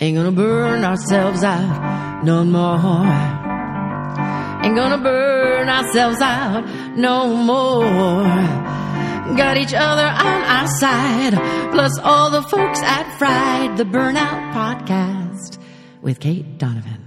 Ain't gonna burn ourselves out no more. Ain't gonna burn ourselves out no more. Got each other on our side, plus all the folks at Fried, the Burnout Podcast with Kate Donovan.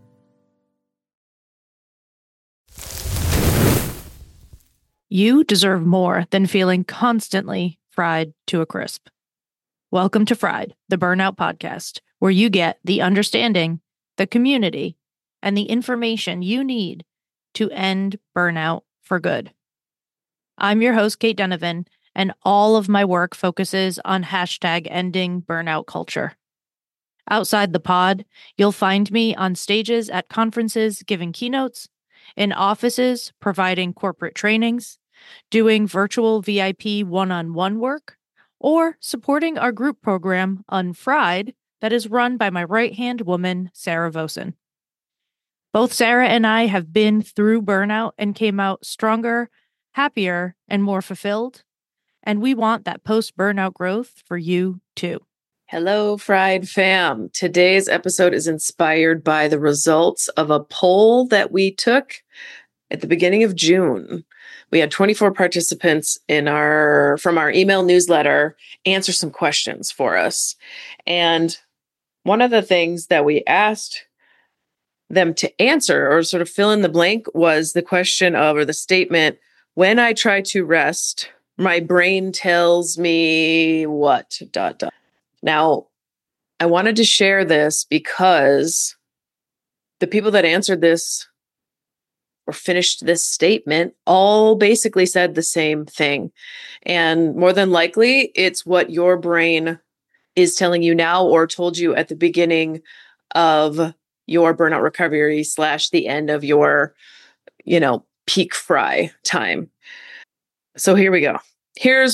You deserve more than feeling constantly fried to a crisp. Welcome to Fried, the Burnout Podcast, where you get the understanding, the community, and the information you need to end burnout for good. I'm your host, Kate Donovan, and all of my work focuses on hashtag ending burnout culture. Outside the pod, you'll find me on stages at conferences giving keynotes, in offices providing corporate trainings, doing virtual VIP one-on-one work, or supporting our group program, Unfried, that is run by my right-hand woman, Sarah Vosen. Both Sarah and I have been through burnout and came out stronger, happier, and more fulfilled. And we want that post-burnout growth for you too. Hello, Fried fam. Today's episode is inspired by the results of a poll that we took at the beginning of June. We had 24 participants from our email newsletter answer some questions for us. And one of the things that we asked them to answer or sort of fill in the blank was the question of, or the statement, when I try to rest, my brain tells me what, ... Now, I wanted to share this because the people that answered this or finished this statement all basically said the same thing. And more than likely, it's what your brain is telling you now or told you at the beginning of your burnout recovery / the end of your, peak fry time. So here we go. Here's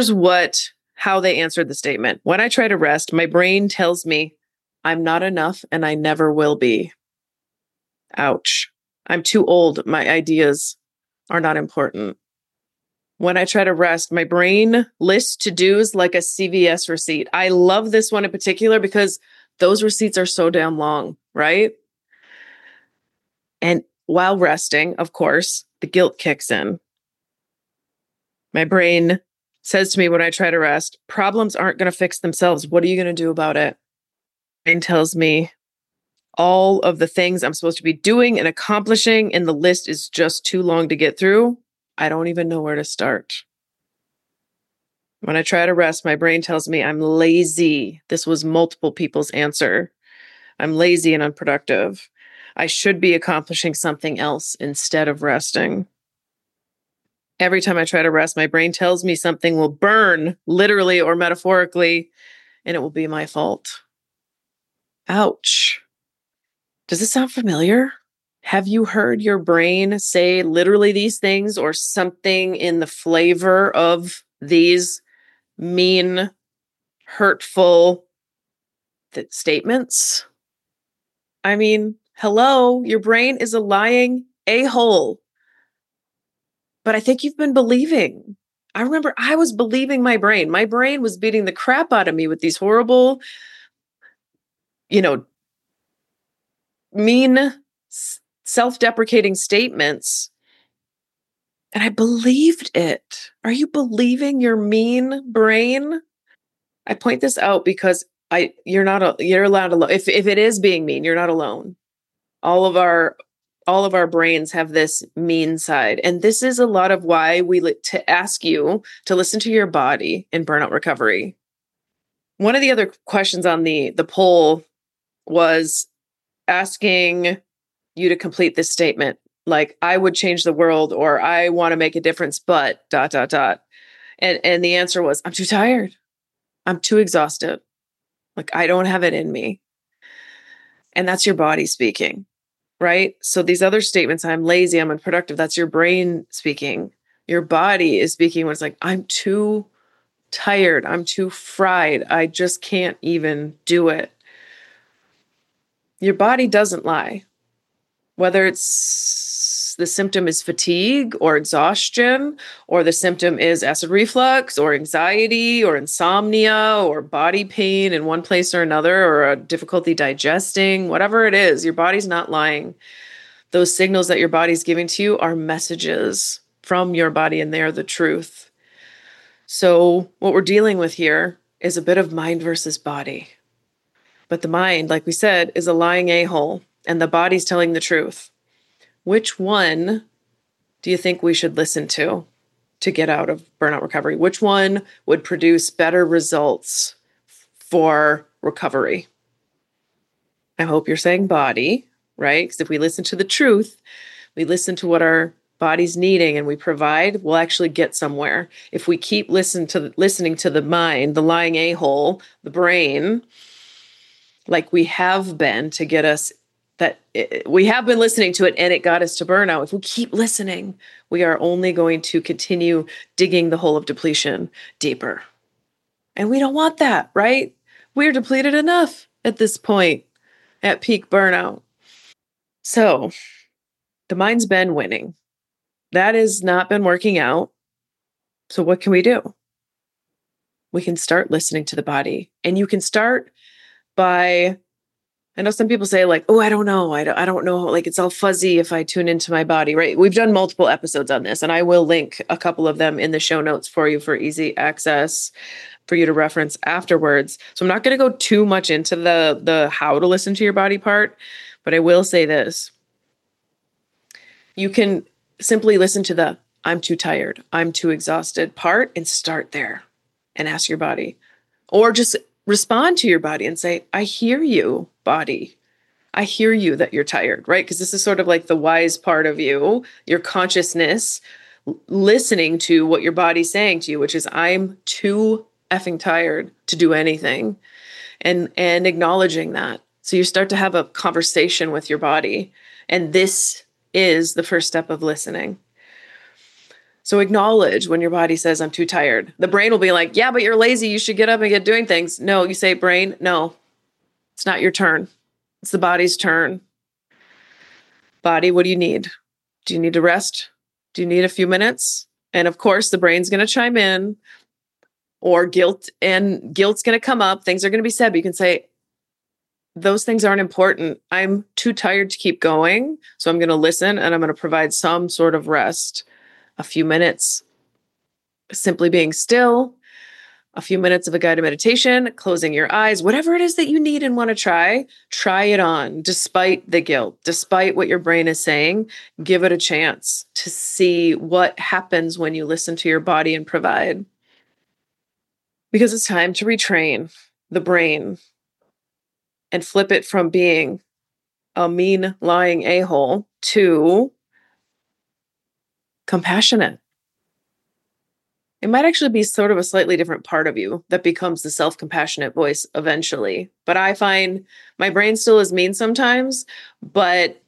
how they answered the statement. When I try to rest, my brain tells me I'm not enough and I never will be. Ouch. I'm too old. My ideas are not important. When I try to rest, my brain lists to-dos like a CVS receipt. I love this one in particular because those receipts are so damn long, right? And while resting, of course, the guilt kicks in. My brain says to me when I try to rest, problems aren't going to fix themselves. What are you going to do about it? My brain tells me all of the things I'm supposed to be doing and accomplishing, and the list is just too long to get through. I don't even know where to start. When I try to rest, my brain tells me I'm lazy. This was multiple people's answer. I'm lazy and unproductive. I should be accomplishing something else instead of resting. Every time I try to rest, my brain tells me something will burn, literally or metaphorically, and it will be my fault. Ouch. Does this sound familiar? Have you heard your brain say literally these things or something in the flavor of these mean, hurtful statements? I mean, hello, your brain is a lying a-hole. But I think you've been believing. I remember I was believing my brain. My brain was beating the crap out of me with these horrible, mean, self-deprecating statements. And I believed it. Are you believing your mean brain? I point this out because you're allowed alone. If it is being mean, you're not alone. All of our brains have this mean side. And this is a lot of why we to ask you to listen to your body in burnout recovery. One of the other questions on the poll was asking you to complete this statement. Like, I would change the world, or I want to make a difference, but ... And the answer was, I'm too tired. I'm too exhausted. Like, I don't have it in me. And that's your body speaking, right? So these other statements, I'm lazy, I'm unproductive, that's your brain speaking. Your body is speaking when it's like, I'm too tired. I'm too fried. I just can't even do it. Your body doesn't lie. Whether it's the symptom is fatigue or exhaustion, or the symptom is acid reflux or anxiety or insomnia or body pain in one place or another, or a difficulty digesting, whatever it is, your body's not lying. Those signals that your body's giving to you are messages from your body, and they're the truth. So what we're dealing with here is a bit of mind versus body. But the mind, like we said, is a lying a-hole, and the body's telling the truth. Which one do you think we should listen to get out of burnout recovery? Which one would produce better results for recovery? I hope you're saying body, right? Because if we listen to the truth, we listen to what our body's needing and we provide, we'll actually get somewhere. If we keep listening to the mind, the lying a-hole, the brain, like we have been to get us we have been listening to it and it got us to burnout. If we keep listening, we are only going to continue digging the hole of depletion deeper. And we don't want that, right? We're depleted enough at this point at peak burnout. So the mind's been winning. That has not been working out. So what can we do? We can start listening to the body. And you can start by, I know some people say like, oh, I don't know. I don't know. Like it's all fuzzy if I tune into my body, right? We've done multiple episodes on this and I will link a couple of them in the show notes for you for easy access for you to reference afterwards. So I'm not going to go too much into the how to listen to your body part, but I will say this. You can simply listen to the I'm too tired, I'm too exhausted part and start there and ask your body. Or just respond to your body and say, I hear you, body. I hear you that you're tired, right? Because this is sort of like the wise part of you, your consciousness, listening to what your body's saying to you, which is I'm too effing tired to do anything, and acknowledging that. So you start to have a conversation with your body. And this is the first step of listening. So acknowledge when your body says, I'm too tired. The brain will be like, yeah, but you're lazy. You should get up and get doing things. No, you say, brain, no, it's not your turn. It's the body's turn. Body, what do you need? Do you need to rest? Do you need a few minutes? And of course, the brain's going to chime in, or guilt's going to come up. Things are going to be said, but you can say, those things aren't important. I'm too tired to keep going. So I'm going to listen and I'm going to provide some sort of rest. A few minutes simply being still, a few minutes of a guided meditation, closing your eyes, whatever it is that you need and want to try it on despite the guilt, despite what your brain is saying. Give it a chance to see what happens when you listen to your body and provide. Because it's time to retrain the brain and flip it from being a mean, lying a-hole to compassionate. It might actually be sort of a slightly different part of you that becomes the self-compassionate voice eventually. But I find my brain still is mean sometimes, but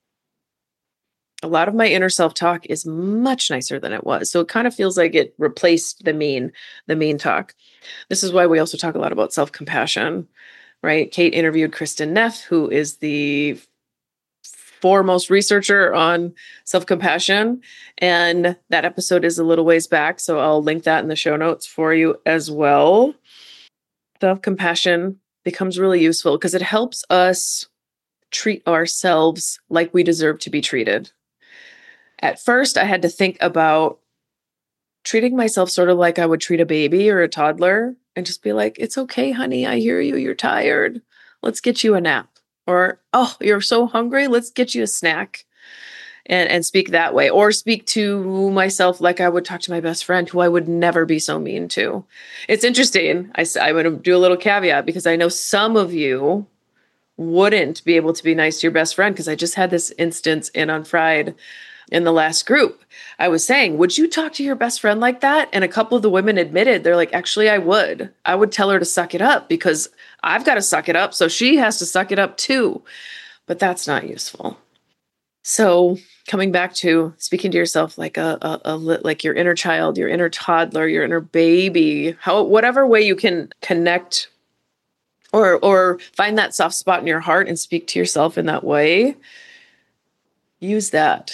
a lot of my inner self-talk is much nicer than it was. So it kind of feels like it replaced the mean talk. This is why we also talk a lot about self-compassion, right? Kate interviewed Kristen Neff, who is the foremost researcher on self-compassion. And that episode is a little ways back. So I'll link that in the show notes for you as well. Self-compassion becomes really useful because it helps us treat ourselves like we deserve to be treated. At first, I had to think about treating myself sort of like I would treat a baby or a toddler and just be like, it's okay, honey. I hear you. You're tired. Let's get you a nap. Or, oh, you're so hungry. Let's get you a snack, and speak that way. Or speak to myself like I would talk to my best friend, who I would never be so mean to. It's interesting. I'm going to do a little caveat because I know some of you wouldn't be able to be nice to your best friend, because I just had this instance in Unfried in the last group. I was saying, would you talk to your best friend like that? And a couple of the women admitted, they're like, actually, I would. I would tell her to suck it up because I've got to suck it up. So she has to suck it up too. But that's not useful. So coming back to speaking to yourself like like your inner child, your inner toddler, your inner baby, whatever way you can connect or find that soft spot in your heart and speak to yourself in that way, use that.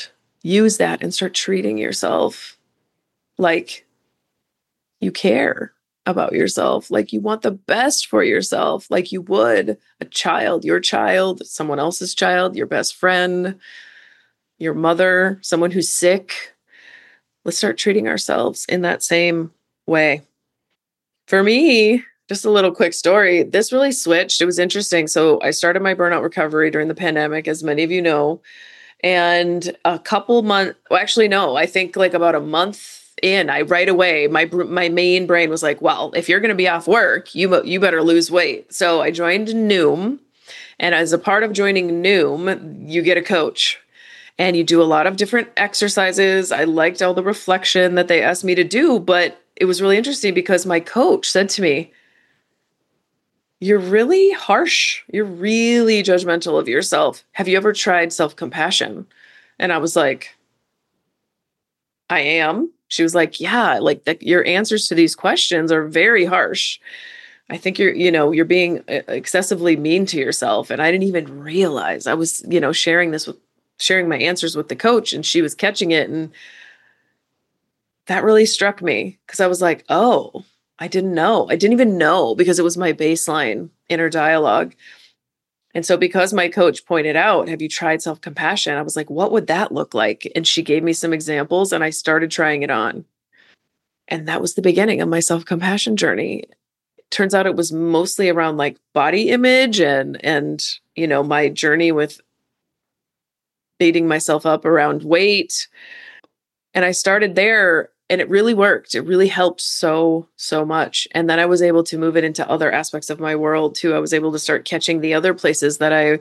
use that and start treating yourself like you care about yourself, like you want the best for yourself, like you would a child, someone else's child, your best friend, your mother, someone who's sick. Let's start treating ourselves in that same way. For me, just a little quick story. This really switched. It was interesting. So I started my burnout recovery during the pandemic, as many of you know, and a couple months, well, actually, no, I think like about a month in, right away, my main brain was like, well, if you're going to be off work, you better lose weight. So I joined Noom. And as a part of joining Noom, you get a coach and you do a lot of different exercises. I liked all the reflection that they asked me to do, but it was really interesting because my coach said to me, you're really harsh. You're really judgmental of yourself. Have you ever tried self-compassion? And I was like, I am. She was like, yeah, like your answers to these questions are very harsh. I think you're being excessively mean to yourself. And I didn't even realize I was, sharing my answers with the coach, and she was catching it. And that really struck me because I was like, oh, I didn't know. I didn't even know because it was my baseline inner dialogue. And so because my coach pointed out, have you tried self-compassion? I was like, what would that look like? And she gave me some examples and I started trying it on. And that was the beginning of my self-compassion journey. Turns out it was mostly around like body image and my journey with beating myself up around weight. And I started there and it really worked. It really helped so much. And then I was able to move it into other aspects of my world too. I was able to start catching the other places that I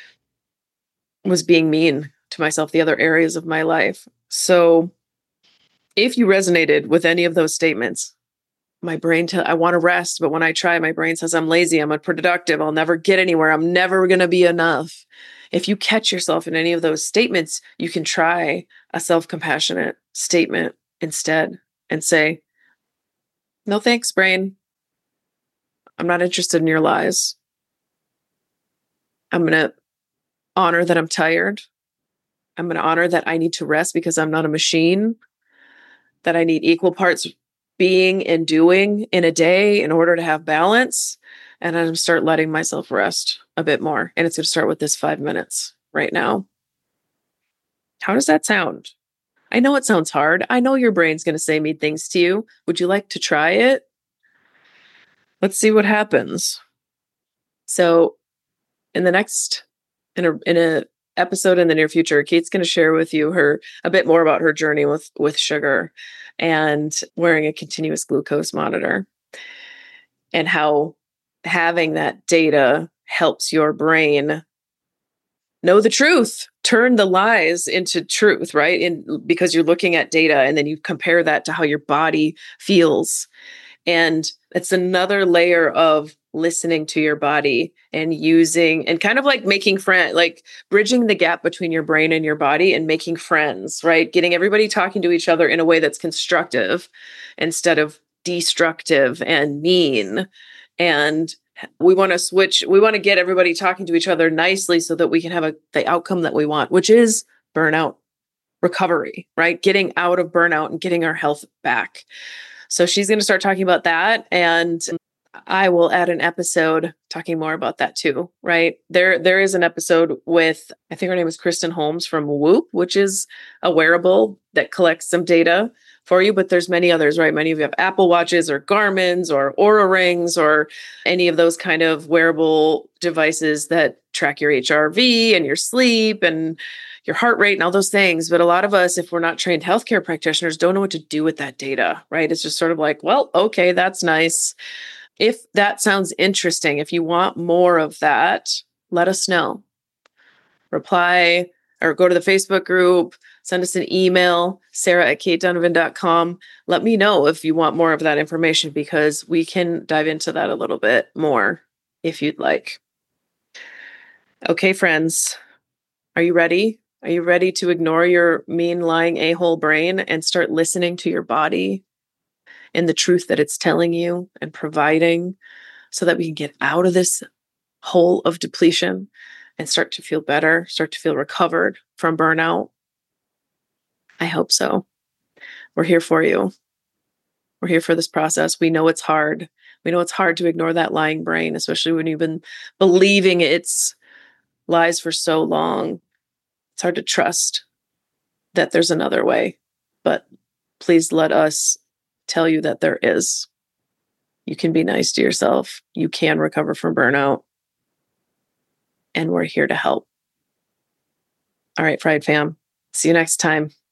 was being mean to myself, the other areas of my life. So if you resonated with any of those statements, my brain, I want to rest, but when I try, my brain says I'm lazy, I'm unproductive, I'll never get anywhere, I'm never going to be enough. If you catch yourself in any of those statements, you can try a self-compassionate statement instead and say, no thanks, brain. I'm not interested in your lies. I'm going to honor that I'm tired. I'm going to honor that I need to rest because I'm not a machine, that I need equal parts being and doing in a day in order to have balance. And I'm going to start letting myself rest a bit more. And it's going to start with this 5 minutes right now. How does that sound? I know it sounds hard. I know your brain's going to say mean things to you. Would you like to try it? Let's see what happens. So in a episode in the near future, Kate's going to share with you a bit more about her journey with sugar and wearing a continuous glucose monitor and how having that data helps your brain know the truth, turn the lies into truth, right? Because you're looking at data and then you compare that to how your body feels. And it's another layer of listening to your body and using and kind of like making friends, like bridging the gap between your brain and your body and making friends, right? Getting everybody talking to each other in a way that's constructive instead of destructive and mean. And we want to get everybody talking to each other nicely so that we can have the outcome that we want, which is burnout recovery, right? Getting out of burnout and getting our health back. So she's going to start talking about that. And I will add an episode talking more about that too, right? There is an episode with, I think her name is Kristen Holmes from Whoop, which is a wearable that collects some data for you, but there's many others, right? Many of you have Apple Watches or Garmin's or Oura Rings or any of those kind of wearable devices that track your HRV and your sleep and your heart rate and all those things. But a lot of us, if we're not trained healthcare practitioners, don't know what to do with that data, right? It's just sort of like, well, okay, that's nice. If that sounds interesting, if you want more of that, let us know. Reply or go to the Facebook group, send us an email, sarah@katedonovan.com. Let me know if you want more of that information because we can dive into that a little bit more if you'd like. Okay, friends, are you ready? Are you ready to ignore your mean, lying a-hole brain and start listening to your body and the truth that it's telling you and providing so that we can get out of this hole of depletion and start to feel better, start to feel recovered from burnout? I hope so. We're here for you. We're here for this process. We know it's hard. We know it's hard to ignore that lying brain, especially when you've been believing its lies for so long. It's hard to trust that there's another way. But please let us tell you that there is. You can be nice to yourself. You can recover from burnout. And we're here to help. All right, Fried Fam. See you next time.